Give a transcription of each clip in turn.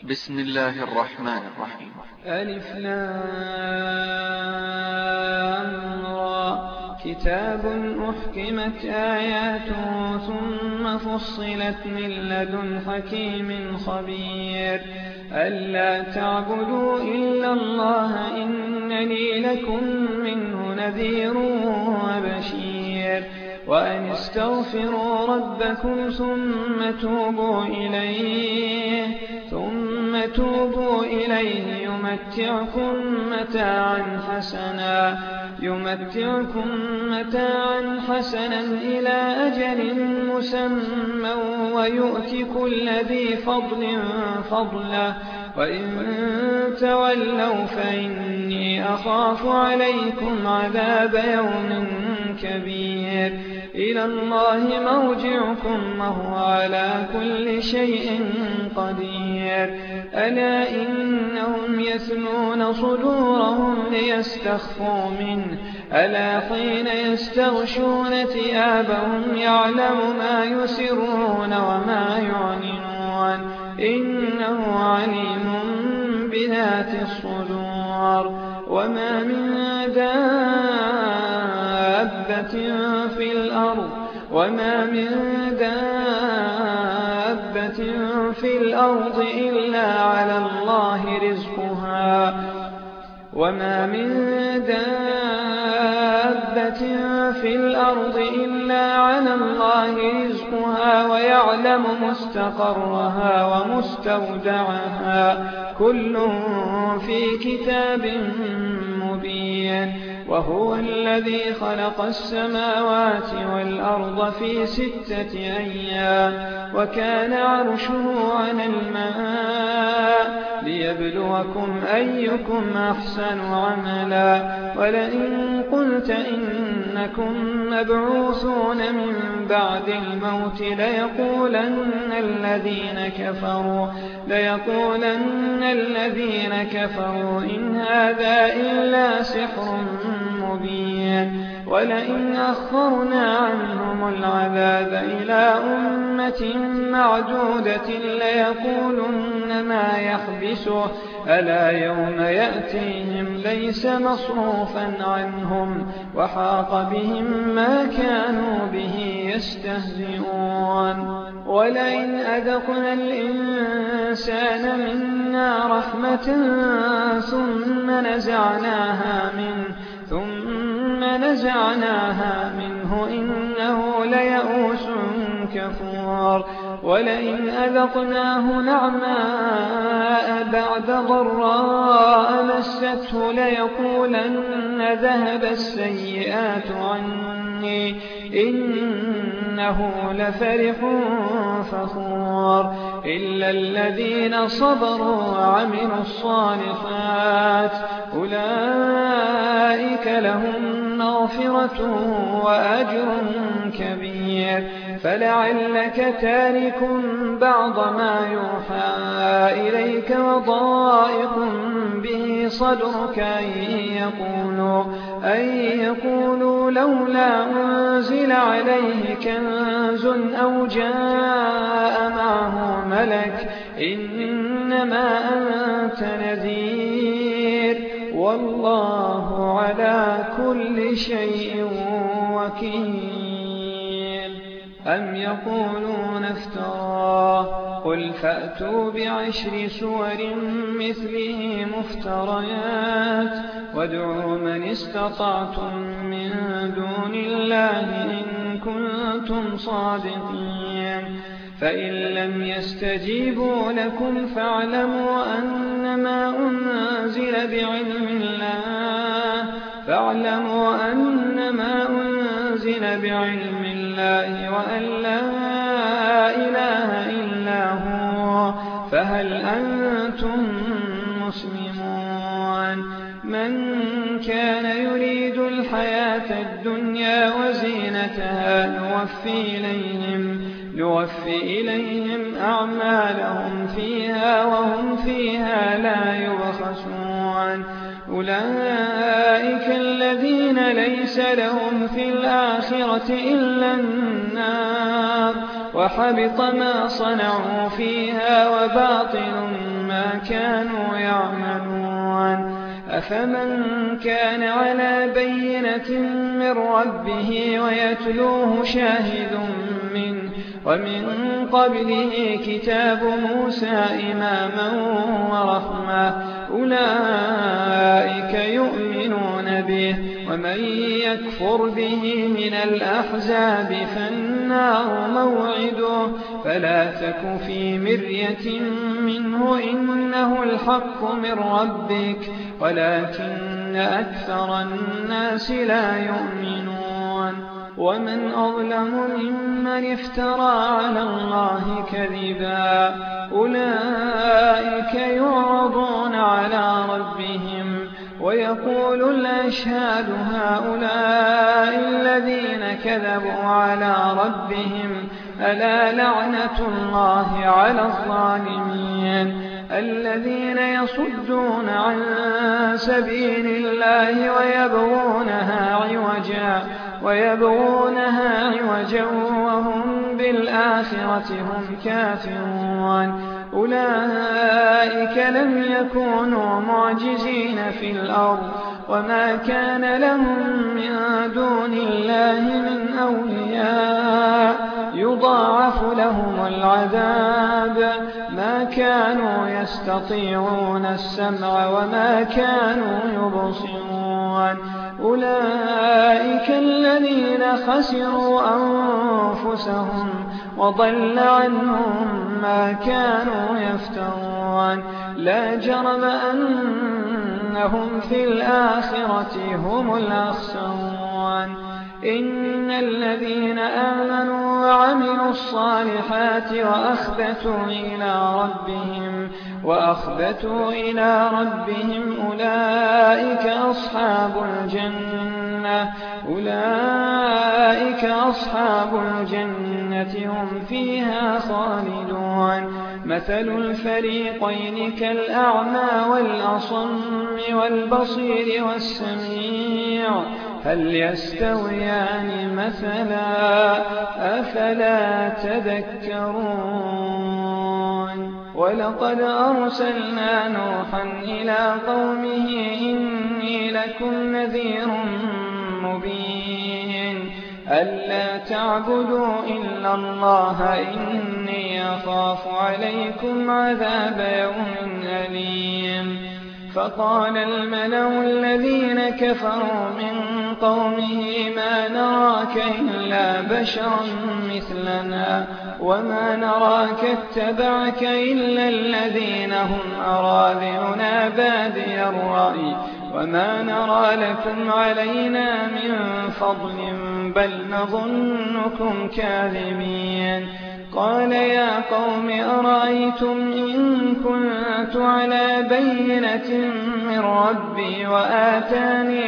بسم الله الرحمن الرحيم. ألف لام را كتاب أحكمت آياته ثم فصلت من لدن حكيم خبير ألا تعبدوا إلا الله إنني لكم منه نذير وبشير وأن استغفروا ربكم ثم توبوا إليه يمتعكم متاعا حسنا إلى أجل مسمى ويؤت كل ذي فضل فضله وإن تولوا فإني أخاف عليكم عذاب يوم كبير إلى الله مرجعكم وهو على كل شيء قدير ألا إنهم يثنون صدورهم ليستخفوا منه ألا حين يستغشون ثيابهم يعلم ما يسرون وما يعلنون إنه عليم بذات الصدور وما من دابة في الأرض إلا على الله رزقها ويعلم مستقرها ومستودعها كل في كتاب مبين وهو الذي خلق السماوات والأرض في 6 أيام وكان عرشه على الماء ليبلوكم أيكم أحسن عملا ولئن قلت إنكم مبعوثون من بعد الموت ليقولن الذين كفروا إن هذا إلا سحر مبين ولئن أخرنا عنهم العذاب إلى أمة معدودة ليقولن ما يحبسه ألا يوم يأتيهم ليس مصروفا عنهم وحاق بهم ما كانوا به يستهزئون ولئن أذقنا الإنسان منا رحمة ثم نزعناها منه إنه ليئوس كفور ولئن أذقناه نعماء بعد ضراء مسته ليقولن ذهب السيئات عني إنه لفرح فخور إلا الذين صبروا وعملوا الصالحات أولئك لهم مغفرة وأجر كبير فلعلك تارك بعض ما يوحى إليك وضائق به صدرك أن يقولوا لولا أنزل عليه كنز أو جاء معه ملك إنما أنت نذير والله على كل شيء وكيل أم يقولون افتراه قل فأتوا ب10 سور مثله مفتريات وادعوا من استطعتم من دون الله إن كنتم صادقين فإن لم يستجيبوا لكم فاعلموا أنما أنزل بعلم الله وأن لا إله إلا هو فهل أنتم مسلمون من كان يريد الحياة الدنيا وزينتها نوفي إليهم أعمالهم فيها وهم فيها لا يبخسون أولئك الذين ليس لهم في الآخرة إلا النار وحبط ما صنعوا فيها وباطل ما كانوا يعملون. أفمن كان على بينة من ربه ويتلوه شاهد منه ومن قبله كتاب موسى إماما ورحمة أولئك يؤمنون به ومن يكفر به من الأحزاب فالنار موعده فلا تك في مرية منه إنه الحق من ربك ولكن أكثر الناس لا يؤمنون. ومن أظلم ممن افترى على الله كذبا أولئك يعرضون على ربهم ويقول الأشهاد هؤلاء الذين كذبوا على ربهم ألا لعنة الله على الظالمين الذين يصدون عن سبيل الله ويبغونها عوجا وهم بالآخرة هم كافرون. أولئك لم يكونوا معجزين في الأرض وما كان لهم من دون الله من أولياء يضاعف لهم العذاب ما كانوا يستطيعون السمع وما كانوا يبصرون. أولئك الذين خسروا أنفسهم وضل عنهم ما كانوا يفترون. لا جرم أنهم في الآخرة هم الأخسرون. إن الذين آمنوا وعملوا الصالحات وأخبتوا إلى ربهم أولئك أصحاب الجنة هم فيها خالدون. مثل الفريقين كالأعمى والأصم والبصير والسميع هل يستويان مثلا أفلا تذكرون. ولقد أرسلنا نوحا إلى قومه إني لكم نذير مبين ألا تعبدوا إلا الله إني أخاف عليكم عذاب يوم أليم. فقال الملأ الذين كفروا من قومه ما نراك إلا بشرا مثلنا وما نراك اتبعك إلا الذين هم أراذلنا بادي الرأي وما نرى لكم علينا من فضل بل نظنكم كاذبين. قال يا قوم أرأيتم إن كنت على بينة من ربي وآتاني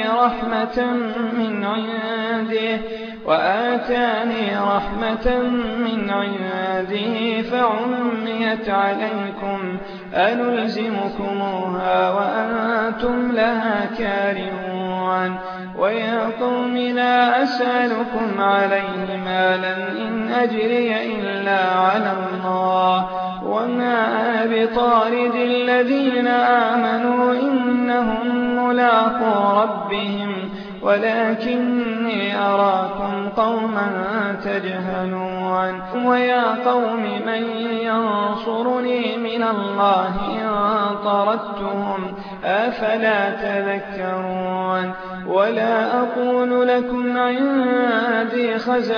رحمة من عنده فعميت عليكم أنلزمكموها وأنتم لها كارهون. ويا قوم لا أسألكم عليه مالا إن أجري إلا على الله وما أنا بطارد الذين آمنوا إنهم ملاقو ربهم ولكني أراكم قوما تجهلون. ويا قوم من ينصرني من الله إن طردتهم أفلا تذكرون. ولا أقول لكم عندي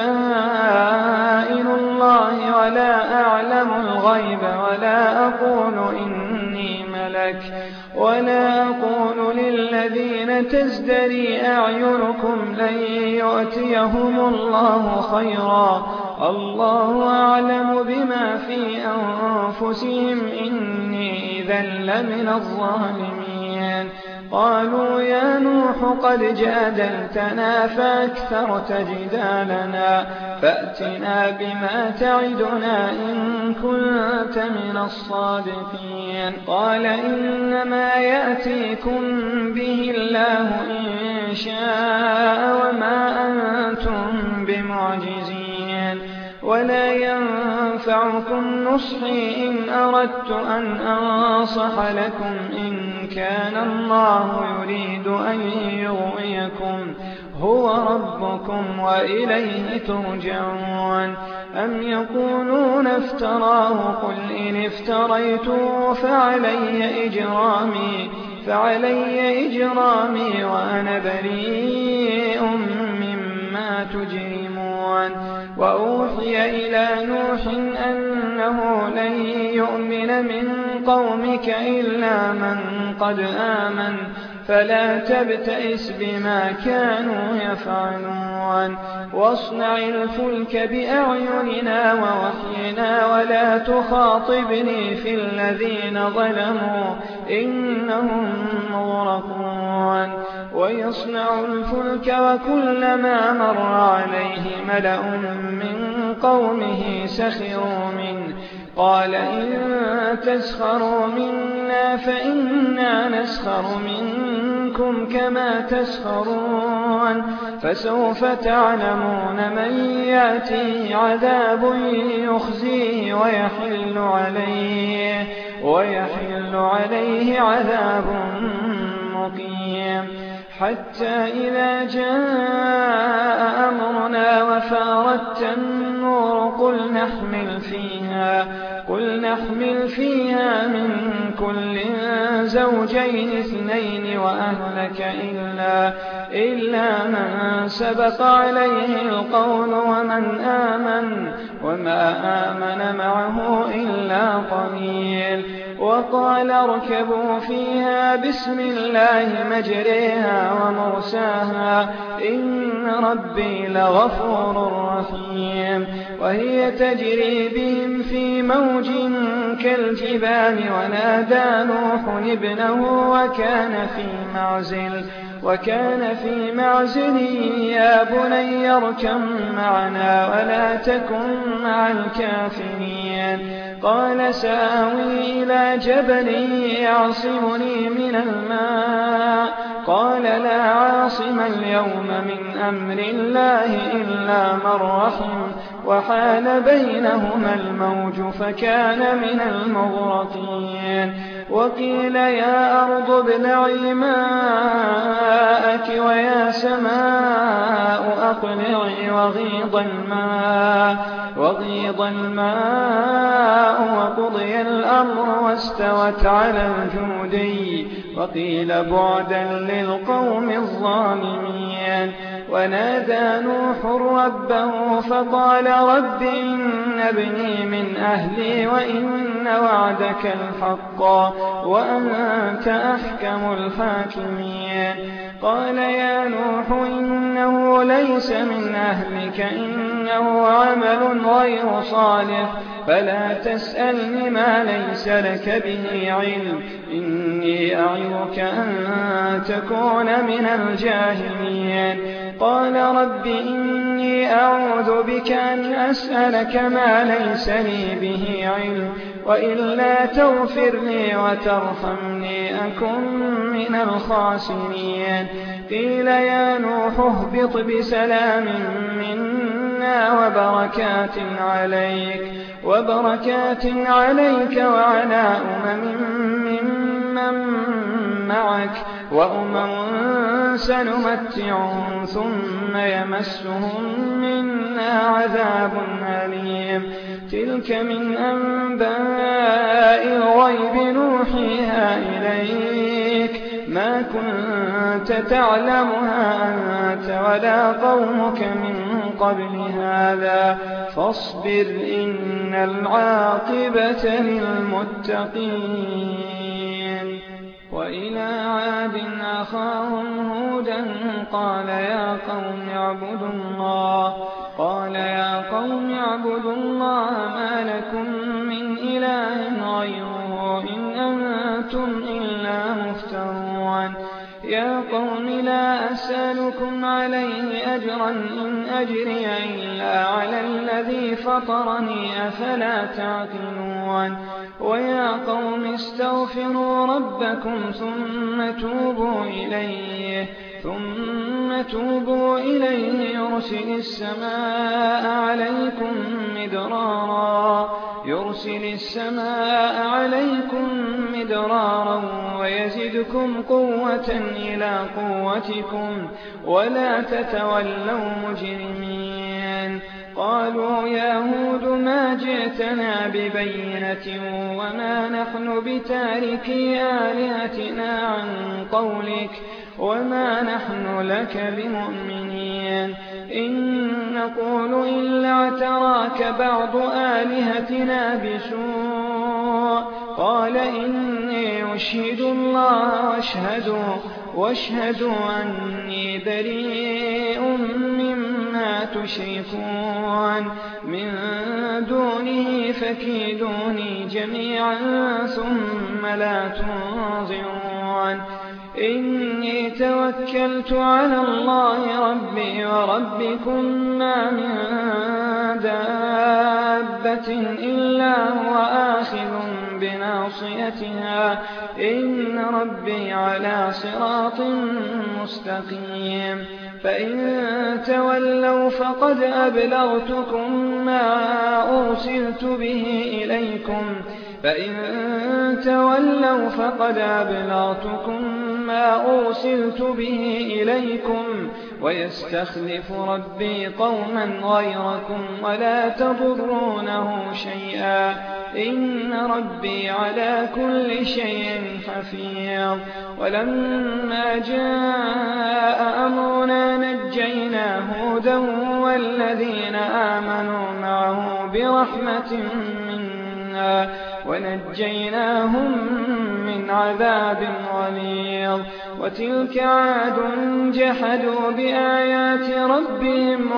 خزائن الله ولا أعلم الغيب ولا أقول إني ملك ولا أقول للذين تزدري أعينكم لن يؤتيهم الله خيرا الله أعلم بما في أنفسهم إني إذا لمن الظالمين. قالوا يا نوح قد جادلتنا فأكثرت جدالنا فأتنا بما تعدنا إن كنت من الصادقين. قال إنما يأتيكم به الله إن شاء وما أنتم بمعجزين ولا ينفعكم نصحي إن أردت أن أنصح لكم إن كان الله يريد أن يغويكم هو ربكم وإليه ترجعون أم يقولون افتراه قل إن افتريته فعلي إجرامي وأنا بريء مما تجرمون وأوحي إلى نوح أنه لن يؤمن من قومك إلا من قد آمن فلا تبتئس بما كانوا يفعلون واصنع الفلك بأعيننا ووحينا ولا تخاطبني في الذين ظلموا إنهم مغرقون ويصنع الفلك وكلما مر عليه ملأ من قومه سخروا منه قال إن تسخروا منا فإنا نسخر منكم كما تسخرون فسوف تعلمون من يأتيه عذاب يخزيه ويحل عليه عذاب مقيم حتى إذا جاء أمرنا وفارت النور قل نحمل فيها من كل زوجين اثنين وأهلك إلا من سبق عليه القول وما آمن معه إلا قليل وقال اركبوا فيها بسم الله مجريها ومرساها إن ربي لغفور رحيم وهي تجري بهم في موج كالجبال ونادى نوح ابنه وكان في معزل يا بني اركب معنا ولا تكن مع الكافرين قال سآوي إلى جبل يعصمني من الماء قال لا عاصم اليوم من أمر الله إلا من رحم وحال بينهما الموج فكان من المغرقين وقيل يا أرض ابلعي ماءك ويا سماء أقلعي وغيض الماء وقضي الأمر واستوت على الجودي وقيل بعدا للقوم الظالمين ونادى نوح ربه فقال رب إن ابني من أهلي وإن وعدك الحق وأنت أحكم الحاكمين قال يا نوح إنه ليس من أهلك إنه عمل غير صالح فلا تسألني ما ليس لك به علم إني أعظك أن تكون من الجاهلين قال رب إني أعوذ بك أن أسألك ما ليس لي به علم وإلا تغفر لي وترحمني أكن من الخاسرين قيل يا نوح اهبط بسلام منا وبركات عليك وعلى ممن معك وأمم سنمتعهم ثم يمسهم منا عذاب أليم تلك من أنباء الغيب نوحيها إليك ما كنت تعلمها أنت ولا قومك من قبل هذا فاصبر إن العاقبة للمتقين وإلى عاد أخاهم هودا قال يا قوم اعبدوا الله ما لكم من إله غيره إن أنتم إلا مفترون يا قوم لا أسألكم عليه أجرا إن أجري إلا على الذي فطرني أفلا تعقلون ويا قوم استغفروا ربكم ثم توبوا إليه ثم توبوا إليه يرسل السماء عليكم مدرارا ويزدكم قوة إلى قوتكم ولا تتولوا مجرمين. قالوا يا هود ما جئتنا ببينة وما نحن بتاركي آلهتنا عن قولك وما نحن لك بمؤمنين، إن نقول إلا اعتراك بعض آلهتنا بسوء. قال إني أشهد الله واشهدوا أني بريء مما تشركون من دونه فكيدوني جميعا ثم لا تنظرون. إني توكلت على الله ربي وربكم ما من دابة إلا هو آخذ بناصيتها إن ربي على صراط مستقيم. فإن تولوا فقد أبلغتكم ما أرسلت به إليكم ويستخلف ربي قوما غيركم ولا تضرونه شيئا إن ربي على كل شيء حفيظ. ولما جاء أمرنا نجينا هودا والذين آمنوا معه برحمة منا ونجيناهم من عذاب غليظ. وتلك عاد جحدوا بآيات ربهم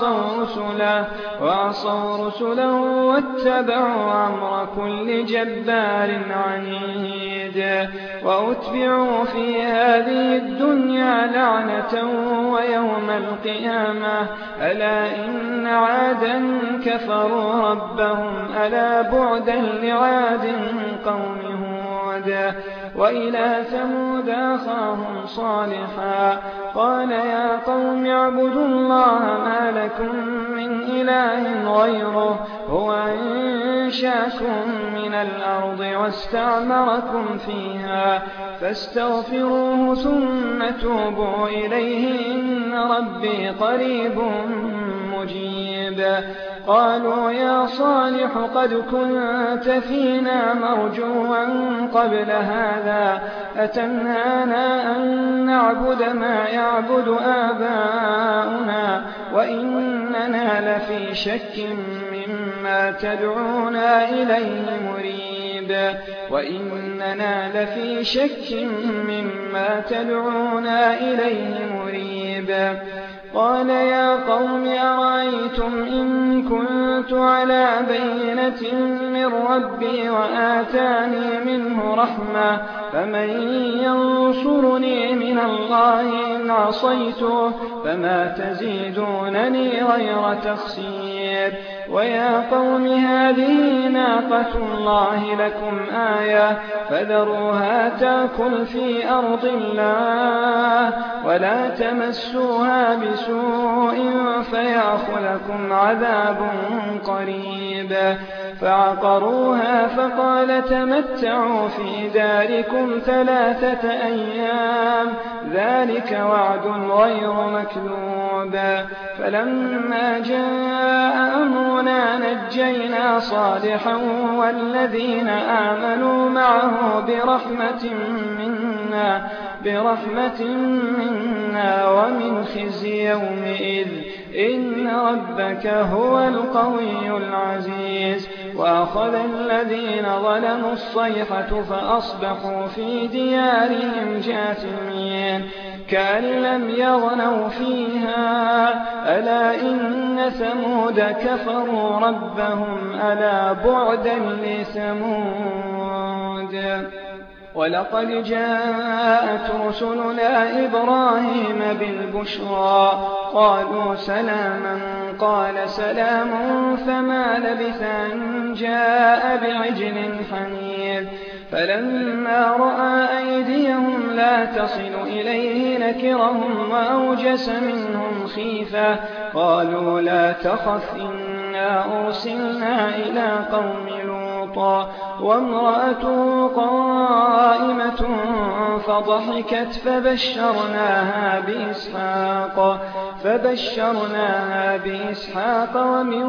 وعصوا رسله واتبعوا أمر كل جبار عنيد. وأتبعوا في هذه الدنيا لعنة ويوم القيامة ألا إن عادا كفروا ربهم ألا بعدا لعاد قوم هود. وإلى ثمود أخاهم صالحا قال يا قوم اعبدوا الله ما لكم من إله غيره هو أنشأكم من الأرض واستعمركم فيها فاستغفروه ثم توبوا إليه إن ربي قريب مجيب. قالوا يا صالح قد كنت فينا مرجوا قبل هذا أتنهانا أن نعبد ما يعبد آباؤنا وإننا لفي شك مما تدعونا إليه مريب. قال يا قوم أرأيتم إن كنت على بينة من ربي وآتاني منه رحمة فمن ينصرني من الله إن عصيته فما تزيدونني غير تخسير. ويا قوم هذه ناقة الله لكم آية فذروها تأكل في أرض الله ولا تمسوها بسوء فيأخذكم عذاب قريب. فعقروها فقال تمتعوا في داركم 3 أيام ذلك وعد غير مكذوب. فلما جاء أمرنا نجينا صالحا والذين آمنوا معه برحمة منا ومن خزي يومئذ إن ربك هو القوي العزيز. وأخذ الذين ظلموا الصيحة فأصبحوا في ديارهم جاثمين كأن لم يغنوا فيها ألا إن ثمود كفروا ربهم ألا بعدا لثمود. ولقد جاءت رسلنا إبراهيم بالبشرى قالوا سلاما قال سلام فما لبث أن جاء بعجل حنيذ. فلما رأى أيديهم لا تصل إليه نكرهم وأوجس منهم خيفة قالوا لا تخف إنا أرسلنا إلى قوم لوط وامرأته قائمة فضحكت فبشرناها بإسحاق ومن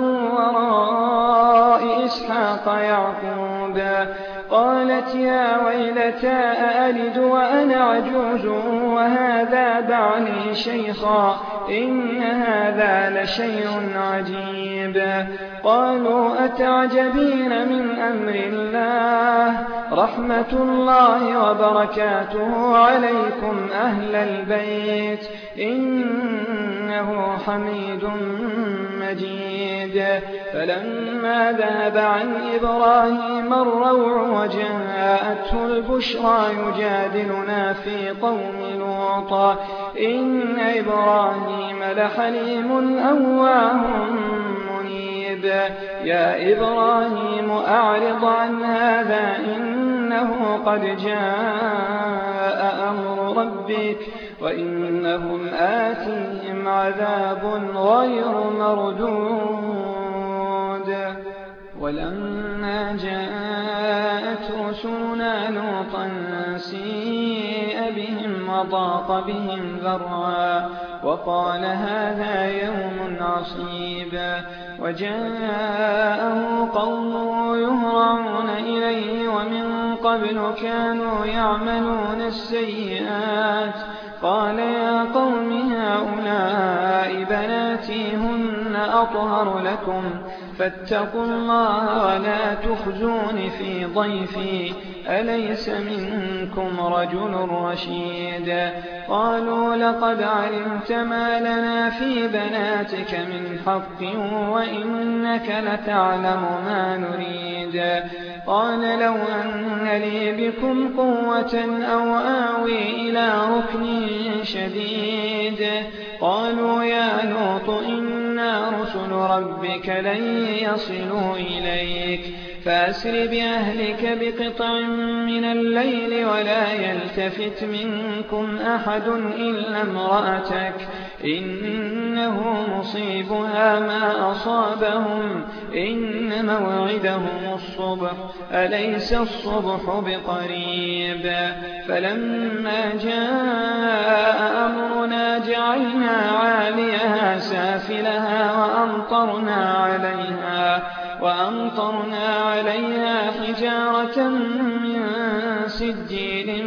وراء إسحاق يعقوب قالت يا ويلتى أألد وأنا عجوز وهذا بعلي شيخا إن هذا لشيء عجيب قالوا أتعجبين من أمر الله رحمة الله وبركاته عليكم أهل البيت إنه حميد مجيد فلما ذهب عن إبراهيم الروع وجاءته البشرى يجادلنا في قوم لوط إن إبراهيم لحليم أواه منيب يا إبراهيم أعرض عن هذا إنه قد جاء أمر ربك وإنهم آتيهم عذاب غير مردود ولما جاءت رسلنا لوطا سيء بهم وضاق بهم ذرعا وقال هذا يوم عصيب وجاءه قومه يهرعون إليه ومن قبل كانوا يعملون السيئات قال يا قوم هؤلاء بناتي هن أطهر لكم فاتقوا الله ولا تخزون في ضيفي أليس منكم رجل رشيد قالوا لقد علمت ما لنا في بناتك من حق وإنك لتعلم ما نريد قال لو أن لي بكم قوة أو آوي إلى ركن شديد قالوا يا لوط إنا رسل ربك لن يصلوا إليك فأسر بأهلك بقطع من الليل ولا يلتفت منكم أحد إلا امرأتك إنه مصيبها ما أصابهم إن موعدهم الصبح أليس الصبح بقريب فلما جاء أمرنا جعلنا عاليها سافلها وأمطرنا عليها حجارة من سجيل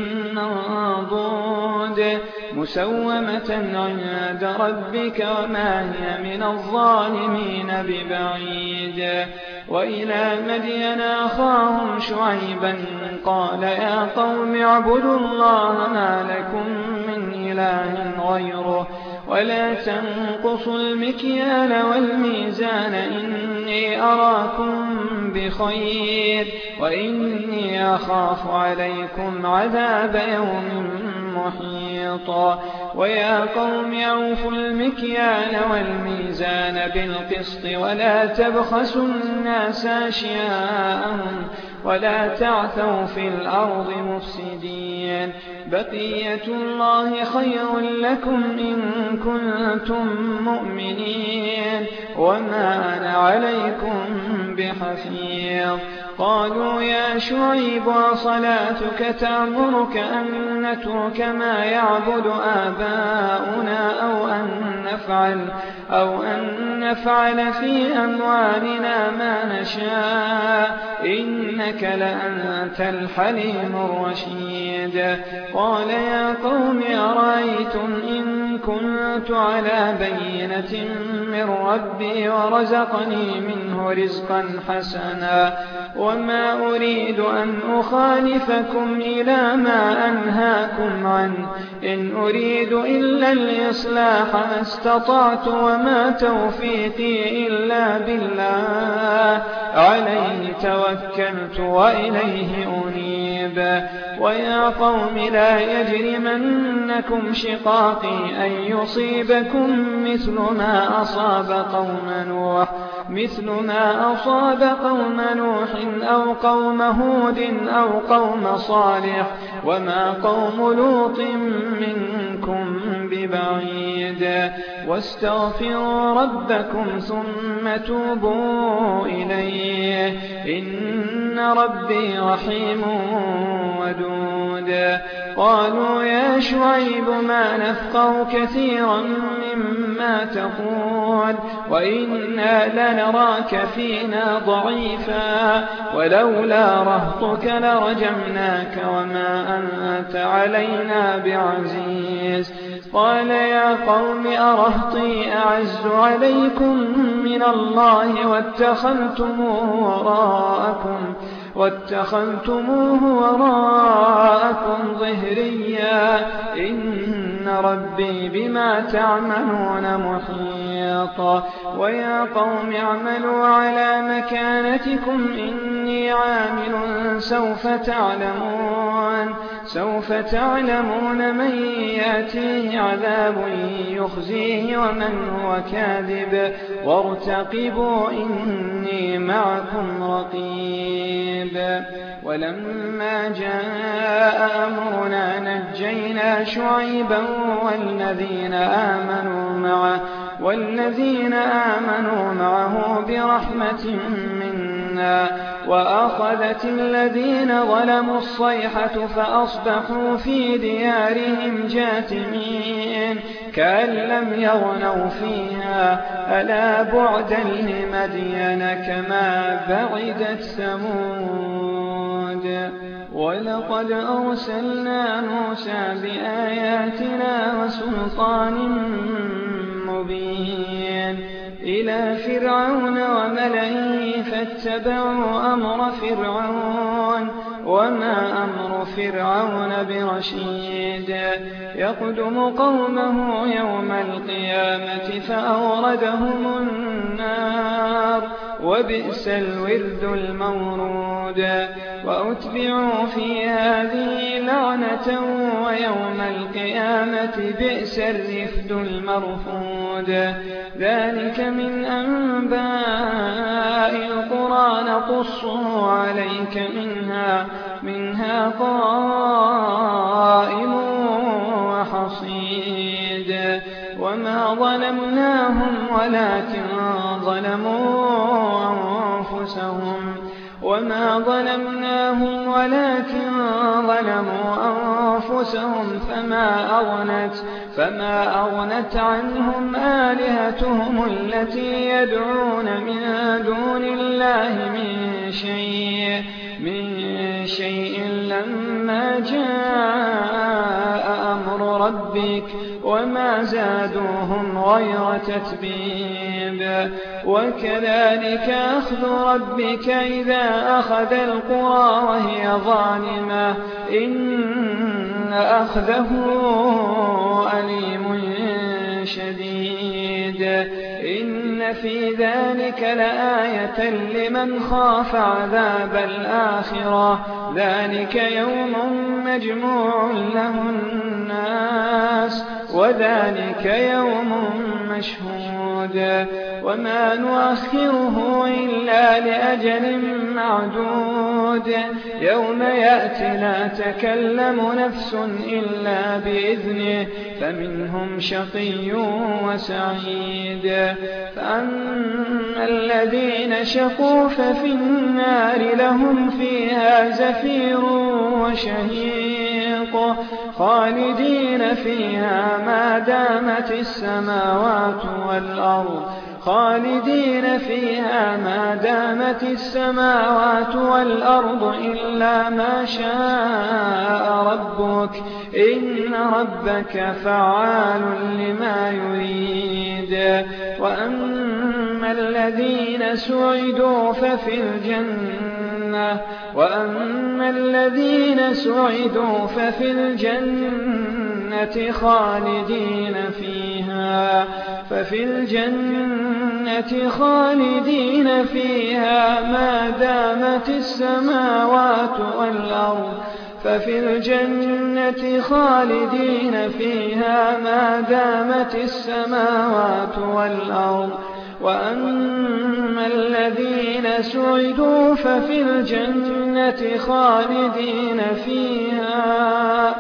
منضود مسومة عند ربك وما هي من الظالمين ببعيد وإلى مدين أخاهم شعيبا قال يا قوم اعبدوا الله ما لكم من إله غيره ولا تنقصوا المكيال والميزان إني أراكم بخير وإني أخاف عليكم عذاب يوم محيط ويا قوم أوفوا المكيال والميزان بالقسط ولا تبخسوا الناس أشياءهم ولا تعثوا في الأرض مفسدين بقية الله خير لكم إن كنتم مؤمنين وما أنا عليكم بحفيظ قالوا يا شعيب صلاتك تأمرك أن نترك ما يعبد آباؤنا أو أن نفعل في أموالنا ما نشاء إنك لأنت الحليم الرشيد قال يا قوم أرأيتم إن كنت على بينة من ربي ورزقني منه رزقا حسنا وما أريد أن أخالفكم إلى ما أنهاكم عنه إن أريد إلا الإصلاح ما استطعت وما توفيقي إلا بالله عليه توكلت وإليه أنيب ويا قوم لا يجرمنكم شقاقي أن يصيبكم مثل ما أصاب قوم نوح أو قوم هود أو قوم صالح وما قوم لوط منكم ببعيد واستغفروا ربكم ثم توبوا إليه إن ربي رحيم ودود. قالوا يا شعيب ما نفقه كثيرا مما تقول وإنا لنراك فينا ضعيفا ولولا رهطك لرجمناك وما أنت علينا بعزيز. قال يا قوم أرهطي أعز عليكم من الله واتخذتموه وراءكم ظهريا إن ربي بما تعملون محيط. ويا قوم اعملوا على مكانتكم إني عامل سوف تعلمون من يأتيه عذاب يخزيه ومن هو كاذب وارتقبوا إني معكم رقيب. ولما جاء أمرنا نجينا شعيبا والذين آمنوا معه برحمة منا وأخذت الذين ظلموا الصيحة فأصبحوا في ديارهم جاثمين كأن لم يغنوا فيها ألا بعدا لمدين كما بعدت ثمود. ولقد أرسلنا موسى بآياتنا وسلطان مبين إلى فرعون وملئه فاتبعوا أمر فرعون وما أمر فرعون برشيد. يقدم قومه يوم القيامة فأوردهم النار وبئس الورد المورود. وأتبعوا في هذه لعنة ويوم القيامة بئس الرفد المرفود. ذلك من أنباء القرى نقصه عليك منها قائم وحصيد. وما ظلمناهم ولكن ظلموا أنفسهم فما أغنت عنهم آلهتهم التي يدعون من دون الله من شيء لما جاء أمر ربك وما زادوهم غير تتبيب. وكذلك أخذ ربك إذا أخذ القرى وهي ظالمة إن أخذه أليم شديد. إن في ذلك لآية لمن خاف عذاب الآخرة ذلك يوم مجموع له الناس وذلك يوم مشهود. وما نؤخره إلا لأجل معدود يوم يأتي لا تكلم نفس إلا بإذنه فمنهم شقي وسعيد. فأما الذين شقوا ففي النار لهم فيها زفير وشهيق خالدين فيها ما دامت السماوات والأرض إلا ما شاء ربك إن ربك فعال لما يريد. وأما الذين سعدوا ففي الجنة خالدين فيها ما دامت السماوات والأرض ففي الجنة خالدين فيها ما دامت السماوات والأرض. وأما الذين سعدوا ففي الجنة خالدين فيها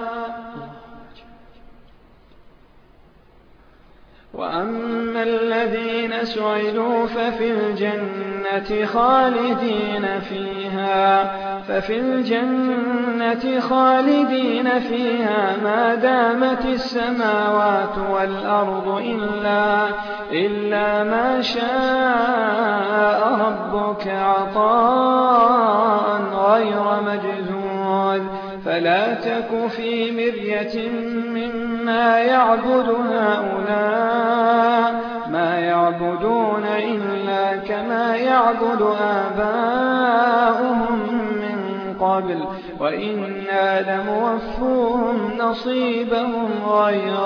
ما دامت السماوات والأرض إلا ما شاء ربك عطاء غير مجذوذ. فلا تك في مرية مما يعبد هؤلاء، ما يعبدون إلا كما يعبد آباؤهم من قبل، وإنا لموفوهم نصيبهم غير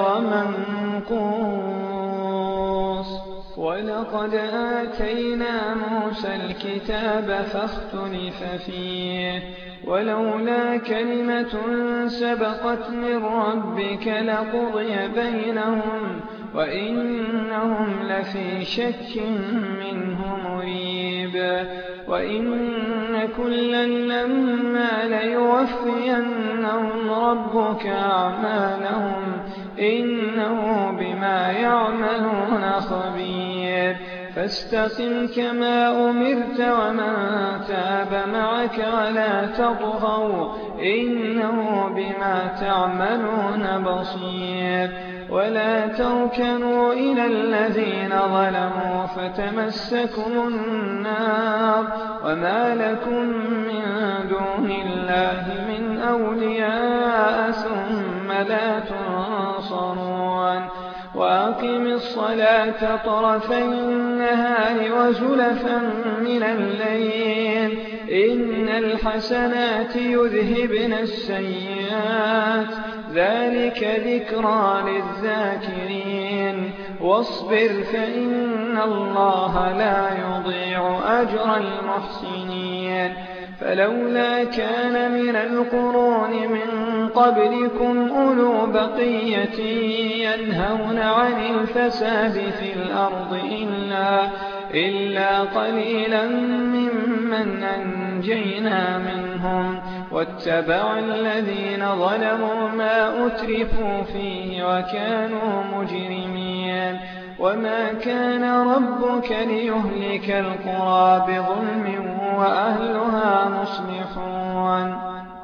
منقوص. ولقد آتينا موسى الكتاب فاختلف فيه، ولولا كلمة سبقت من ربك لقضي بينهم وإنهم لفي شك منه مريب. وإن كلا لما ليوفينهم ربك أعمالهم إنه بما يعملون خبير. فاستقم كما أمرت ومن تاب معك ولا تطغوا إنه بما تعملون بصير. ولا تركنوا إلى الذين ظلموا فتمسكم النار وما لكم من دون الله من أولياء ثم لا تنصرون. وأقم الصلاة طرفي النهار وزلفا من الليل إن الحسنات يذهبن السيئات ذلك ذكرى للذاكرين. واصبر فإن الله لا يضيع أجر المحسنين. فلولا كان من القرون من قبلكم أولو بقية ينهون عن الفساد في الأرض إلا قليلا ممن أنجينا منهم واتبع الذين ظلموا ما أترفوا فيه وكانوا مجرمين. وما كان ربك ليهلك القرى بظلم وأهلها مصلحون.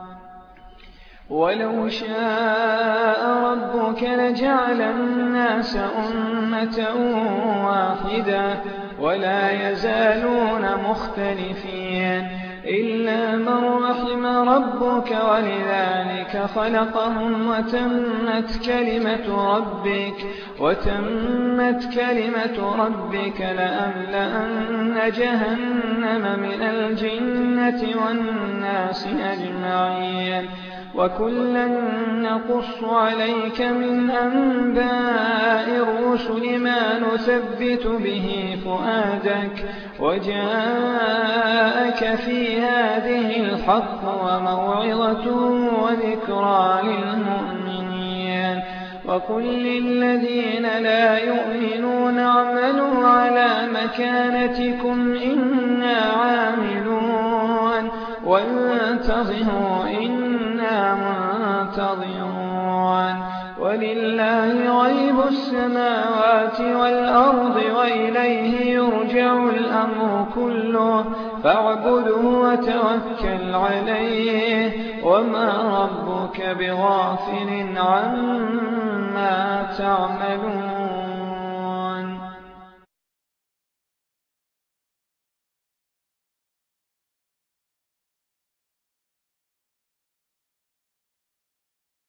ولو شاء ربك لجعل الناس أمة واحدة ولا يزالون مختلفين إلا من رحم ربك ولذلك خلقهم وتمت كلمة ربك لأملأن جهنم من الجنة والناس أجمعين. وكلا نقص عليك من أنباء الرسل ما نثبت به فؤادك وجاءك في هذه الحق وموعظة وذكرى للمؤمنين. وقل للذين لا يؤمنون اعملوا على مكانتكم إنا عاملون وانتظروا إنا منتظرون. ولله غيب السماوات والأرض وإليه يرجع الأمر كله فاعبده وتوكل عليه وما ربك بغافل عما تعملون.